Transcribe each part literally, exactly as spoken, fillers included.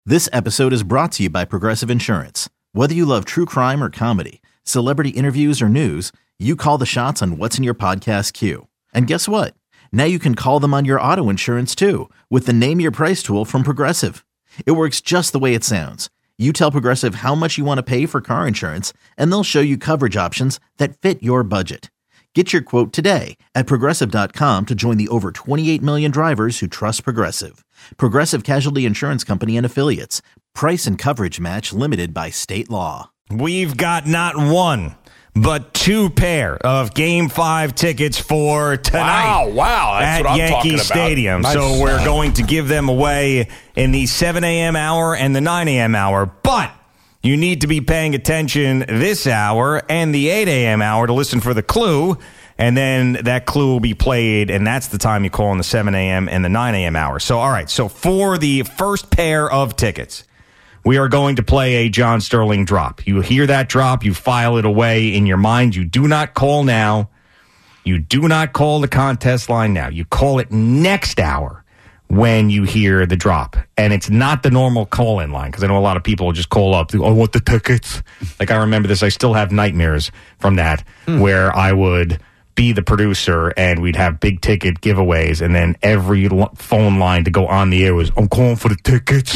This episode is brought to you by Progressive Insurance. Whether you love true crime or comedy, celebrity interviews or news, you call the shots on what's in your podcast queue. And guess what? Now you can call them on your auto insurance too with the Name Your Price tool from Progressive. It works just the way it sounds. You tell Progressive how much you want to pay for car insurance, and they'll show you coverage options that fit your budget. Get your quote today at Progressive dot com to join the over twenty-eight million drivers who trust Progressive. Progressive Casualty Insurance Company and Affiliates. Price and coverage match limited by state law. We've got not one, but two pair of Game five tickets for tonight. Wow, wow. That's at what I'm Yankee talking about. Stadium. Nice. So we're going to give them away in the seven a.m. hour and the nine a.m. hour. But you need to be paying attention this hour and the eight a.m. hour to listen for the clue. And then that clue will be played, and that's the time you call in the seven a.m. and the nine a.m. hour. So, all right, so for the first pair of tickets, we are going to play a John Sterling drop. You hear that drop, you file it away in your mind. You do not call now. You do not call the contest line now. You call it next hour when you hear the drop. And it's not the normal call-in line, because I know a lot of people will just call up, oh, I want the tickets. Like, I remember this. I still have nightmares from that, hmm. where I would be the producer and we'd have big ticket giveaways, and then every lo- phone line to go on the air was, I'm calling for the tickets.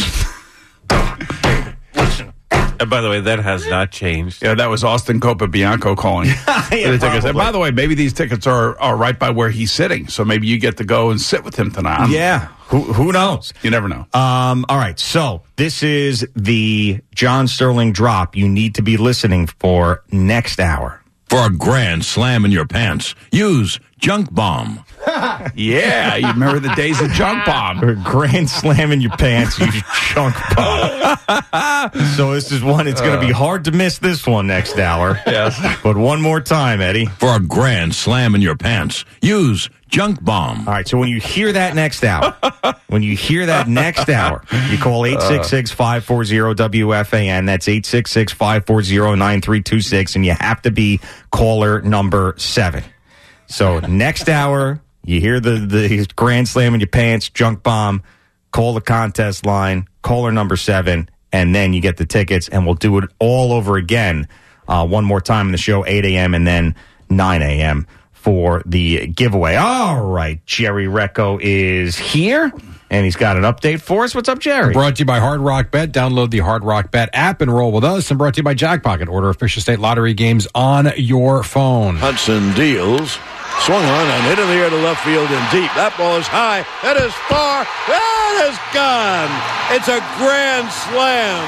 Listen. And by the way, that has not changed. Yeah, that was Austin Copabianco calling. yeah, for the tickets. And by the way, maybe these tickets are, are right by where he's sitting, so maybe you get to go and sit with him tonight. Yeah, who who knows? You never know. Um, all right, so this is the John Sterling drop you need to be listening for next hour. For a grand slam in your pants, use Junk Bomb. Yeah, you remember the days of Junk Bomb. For a grand slam in your pants, use Junk Bomb. So this is one, it's going to be hard to miss this one next hour. Yes. But one more time, Eddie. For a grand slam in your pants, use Junk Bomb. All right, so when you hear that next hour, when you hear that next hour, you call eight six six, five four zero, W F A N. That's eight six six, five four zero, nine three two six, and you have to be caller number seven. So next hour, you hear the, the grand slam in your pants, Junk Bomb, call the contest line, caller number seven, and then you get the tickets, and we'll do it all over again uh, one more time in the show, eight a.m. and then nine a.m. for the giveaway. All right, Jerry Recco is here, and he's got an update for us. What's up, Jerry? Brought to you by Hard Rock Bet. Download the Hard Rock Bet app and roll with us. And brought to you by Jackpocket. Order official state lottery games on your phone. Hudson deals. Swung on and hit in the air to left field and deep. That ball is high. That is far. That is gone. It's a grand slam.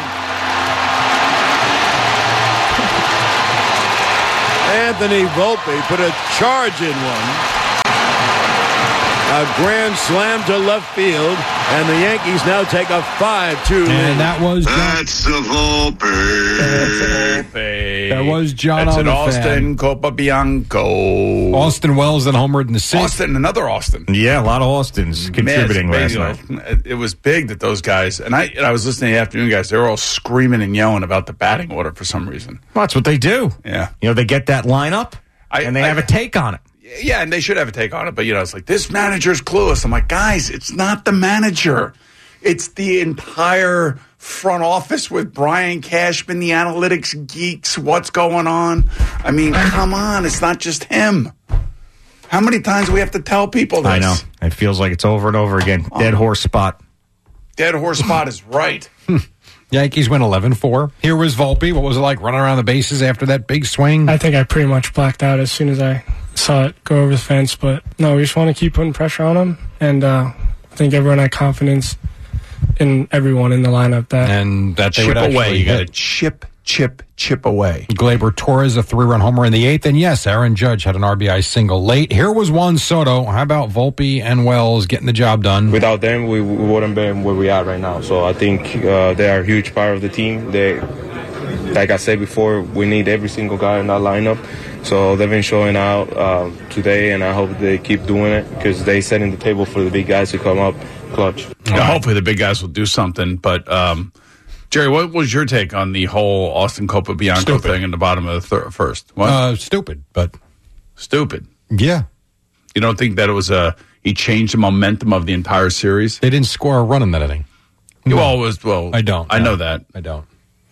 Anthony Volpe put a charge in one. A grand slam to left field, and the Yankees now take a five two lead. And that was John. That's the Volpe. That's Volpe. That was John That's on an the Austin fan. Copabianco. Austin Wells then homered in the sixth. Austin, another Austin. Yeah, a lot of Austins contributing Man, last it's night. big, It was big that those guys, and I and I was listening to the afternoon guys, they were all screaming and yelling about the batting order for some reason. Well, that's what they do. Yeah. You know, they get that lineup, I, and they I, have a take on it. Yeah, and they should have a take on it, but, you know, it's like, this manager's clueless. I'm like, guys, it's not the manager. It's the entire front office with Brian Cashman, the analytics geeks, what's going on. I mean, come on, it's not just him. How many times do we have to tell people this? I know. It feels like it's over and over again. Dead horse spot. Dead horse spot is right. Yankees win eleven four. Here was Volpe. What was it like running around the bases after that big swing? I think I pretty much blacked out as soon as I saw it go over the fence. But no, we just want to keep putting pressure on him. And uh, I think everyone had confidence in everyone in the lineup. That and that they chip would actually away. You got to hit. chip, chip, chip away. Gleyber Torres, a three-run homer in the eighth. And yes, Aaron Judge had an R B I single late. Here was Juan Soto. How about Volpe and Wells getting the job done? Without them, we, we wouldn't be where we are right now. So I think uh, they are a huge part of the team. They, like I said before, we need every single guy in that lineup. So they've been showing out um, today, and I hope they keep doing it because they setting the table for the big guys to come up clutch. Yeah, hopefully the big guys will do something. But, um, Jerry, what was your take on the whole Austin Copabianco Stupid. thing in the bottom of the thir- first? What? Uh, stupid, but Stupid. yeah. You don't think that it was a he changed the momentum of the entire series? They didn't score a run in that inning. You always, well, I don't. I no. know that. I don't.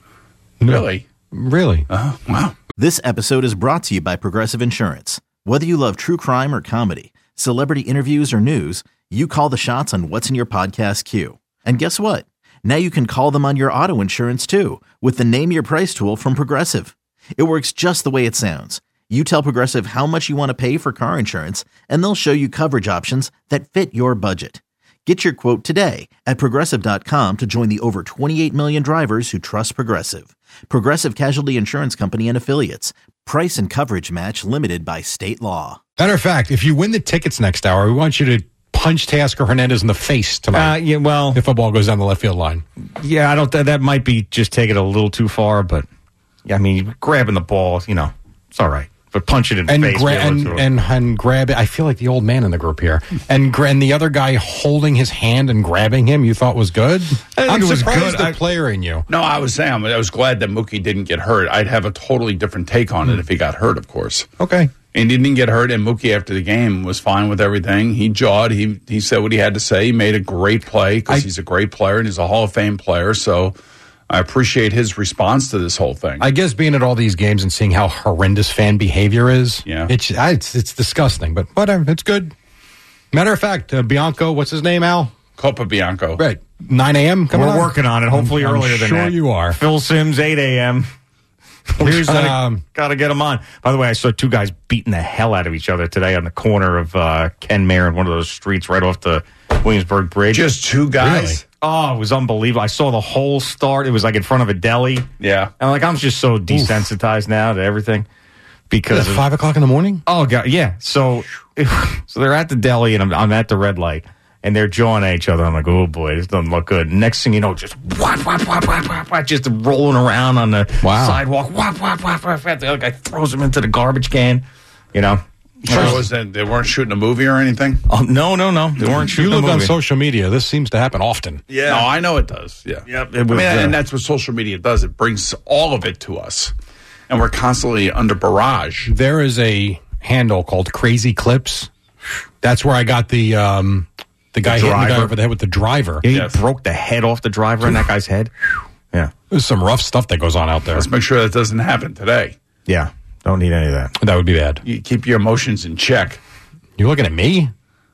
Really? Really? Uh, wow. This episode is brought to you by Progressive Insurance. Whether you love true crime or comedy, celebrity interviews or news, you call the shots on what's in your podcast queue. And guess what? Now you can call them on your auto insurance too with the Name Your Price tool from Progressive. It works just the way it sounds. You tell Progressive how much you want to pay for car insurance, and they'll show you coverage options that fit your budget. Get your quote today at Progressive dot com to join the over twenty-eight million drivers who trust Progressive. Progressive Casualty Insurance Company and Affiliates. Price and coverage match limited by state law. Matter of fact, if you win the tickets next hour, we want you to punch Teoscar Hernandez in the face tonight. Uh, yeah, well, if a ball goes down the left field line. Yeah, I don't. Th- that might be just taking it a little too far, but yeah, I mean, grabbing the ball, you know, it's all right. But punch it in the and face. Gra- and, and and grab it. I feel like the old man in the group here. And, gra- and the other guy holding his hand and grabbing him, you thought was good? I think I'm it was surprised good. the I- player in you. No, I was saying, I was glad that Mookie didn't get hurt. I'd have a totally different take on it if he got hurt, of course. Okay. And he didn't get hurt, and Mookie, after the game, was fine with everything. He jawed. He he said what he had to say. He made a great play because he's a great player, and he's a Hall of Fame player. So I appreciate his response to this whole thing. I guess being at all these games and seeing how horrendous fan behavior is, Yeah. it's it's, it's disgusting, but whatever, it's good. Matter of fact, uh, Bianco, what's his name, Al? Copa Bianco. Right, nine a.m. coming We're on? working on it. Hopefully I'm, earlier I'm than sure that. you are. Phil Simms, eight a.m. Here's, gotta, um, gotta get them on. By the way, I saw two guys beating the hell out of each other today on the corner of uh, Ken Mayer and one of those streets right off the Williamsburg Bridge. Just two guys? Really? Oh, it was unbelievable. I saw the whole start. It was like in front of a deli. Yeah. And like I'm just so desensitized now to everything because At of, five o'clock in the morning? oh god, yeah. So so they're at the deli and I'm, I'm at the red light and they're jawing at each other. I'm like, oh boy, this doesn't look good. Next thing you know, just whap whap whap whap whap whap, just rolling around on the Wow. sidewalk. Whap whap whap whap whap. The other guy throws him into the garbage can. You know. So was that, they weren't shooting a movie or anything? Oh, no, no, no. They weren't shooting You a look on movie. social media. This seems to happen often. Yeah. No, I know it does. Yeah. Yep, it I was, mean, uh, and that's what social media does. It brings all of it to us. And we're constantly under barrage. There is a handle called Crazy Clips. That's where I got the um, the guy hitting the guy driver. over the head with the driver. Yeah, he Yes. broke the head off the driver in that guy's head. Yeah. There's some rough stuff that goes on out there. Let's make sure that doesn't happen today. Yeah. Don't need any of that. That would be bad. You keep your emotions in check. You looking at me?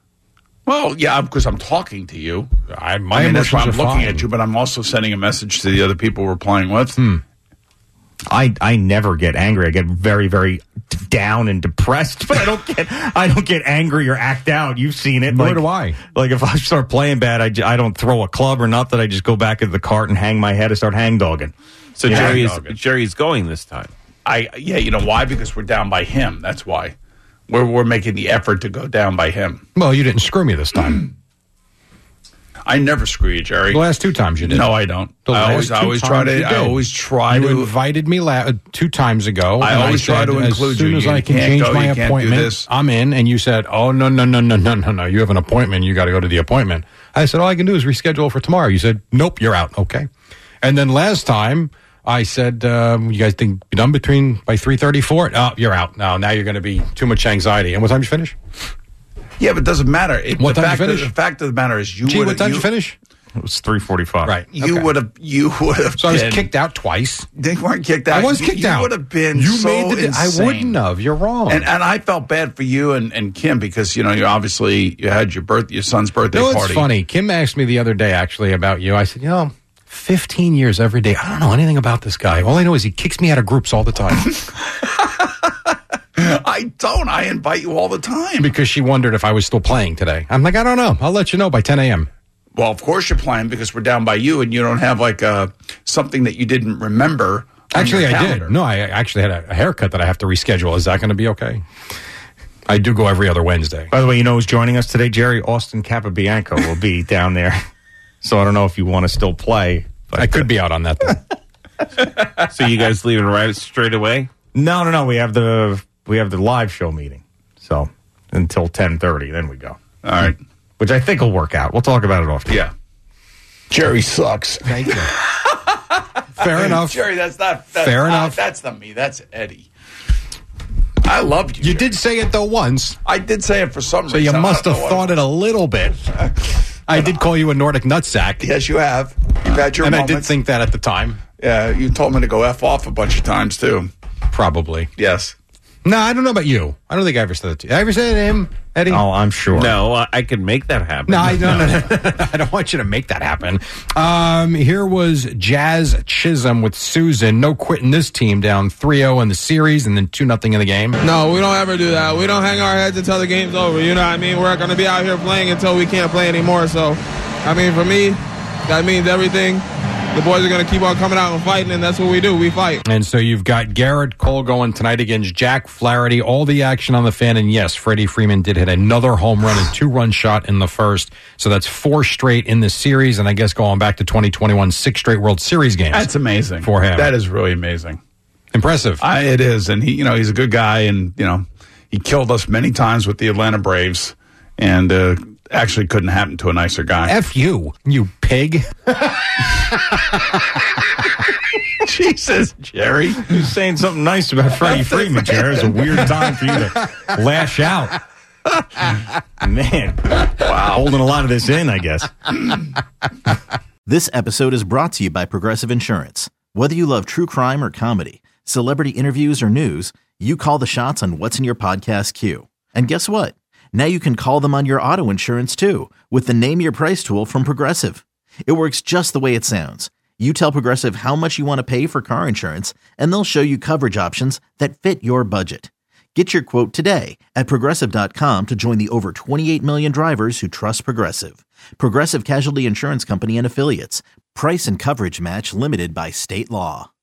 Well, yeah, because I'm talking to you. I, my I mean, that's emotions why I'm are looking fine. at you, but I'm also sending a message to the other people we're playing with. Hmm. I, I never get angry. I get very, very down and depressed, but I don't get I don't get angry or act out. You've seen it. Nor like, do I. Like if I start playing bad, I, j- I don't throw a club or nothing. I just go back into the cart and hang my head and start hang dogging. So Yeah, Jerry's dog it. Jerry's going this time. I yeah, you know why? Because we're down by him. That's why. We're we're making the effort to go down by him. Well, you didn't screw me this time. I never screw you, Jerry. The last two times you did. No, I don't. The I last always, I two always try times to. you I did. always try You to. invited me la- uh, two times ago. I and always try said, to include as soon you. as You I can can't change go, my you can't do appointment, this. I'm in. And you said, "Oh no, no, no, no, no, no, no! You have an appointment. You got to go to the appointment." I said, "All I can do is reschedule for tomorrow." You said, "Nope, you're out." Okay. And then last time I said, um, "You guys think you're done between by three thirty four? Oh, you're out. No, now you're going to be too much anxiety." And what time did you finish? Yeah, but it doesn't matter. It, What the time did you fact of- finish? The fact of the matter is, you Gee, would. what time did you finish? It was three forty-five. Right. You Okay. would have. You would have. So I was been- kicked out twice. They weren't kicked out. I was You- kicked you out. would have been. You so made the. insane. I wouldn't have. You're wrong. And and I felt bad for you and, and Kim because you know you obviously you had your birth your son's birthday You know, it's party. funny. Kim asked me the other day, actually, about you. I said, you know, fifteen years every day. I don't know anything about this guy. All I know is he kicks me out of groups all the time. I don't. I invite you all the time. Because she wondered if I was still playing today. I'm like, I don't know. I'll let you know by ten a.m. Well, of course you're playing because we're down by you, and you don't have like a something that you didn't remember. on Actually, your I calendar. did. No, I actually had a haircut that I have to reschedule. Is that going to be okay? I do go every other Wednesday. By the way, you know who's joining us today? Jerry Austin Capabianco will be down there. So I don't know if you want to still play. But I could be out on that, though. So you guys leaving right straight away? No, no, no. We have the we have the live show meeting. So until ten thirty, then we go. All right. Which I think will work out. We'll talk about it off. Yeah. Jerry sucks. Thank you. Fair enough. Jerry, that's not that's Fair not- enough. That's not me. That's Eddie. I love you. You Jerry. did say it, though, once. I did say it for some So reason. you I must don't have know thought it a little bit. I did call you a Nordic nutsack. Yes, you have. had your and moments. I did think that at the time. Yeah, you told me to go F off a bunch of times, too. Probably. Yes. No, I don't know about you. I don't think I ever said that to you. I ever said it to him, Eddie? Oh, I'm sure. No, I, I could make that happen. No, I don't. No. No, no, no, I don't want you to make that happen. Um, here was Jazz Chisholm with Susan. No quitting this team, down three oh in the series and then two nothing in the game. No, we don't ever do that. We don't hang our heads until the game's over. You know what I mean? We're going to be out here playing until we can't play anymore. So, I mean, for me, that means everything. The boys are going to keep on coming out and fighting, and that's what we do. We fight. And so you've got Garrett Cole going tonight against Jack Flaherty. All the action on the Fan. And yes, Freddie Freeman did hit another home run and two-run shot in the first. So that's four straight in the series. And I guess going back to twenty twenty-one, six straight World Series games. That's amazing. For him. That is really amazing. Impressive. I, it is. And he, you know, he's a good guy. And, you know, he killed us many times with the Atlanta Braves. And, uh, actually couldn't happen to a nicer guy. F you, you pig. Jesus, Jerry. You're saying something nice about Freddie Freeman, Jerry. It's a weird time for you to lash out. Man. Wow. Holding a lot of this in, I guess. This episode is brought to you by Progressive Insurance. Whether you love true crime or comedy, celebrity interviews or news, you call the shots on what's in your podcast queue. And guess what? Now you can call them on your auto insurance too with the Name Your Price tool from Progressive. It works just the way it sounds. You tell Progressive how much you want to pay for car insurance, and they'll show you coverage options that fit your budget. Get your quote today at Progressive dot com to join the over twenty-eight million drivers who trust Progressive. Progressive Casualty Insurance Company and Affiliates. Price and coverage match limited by state law.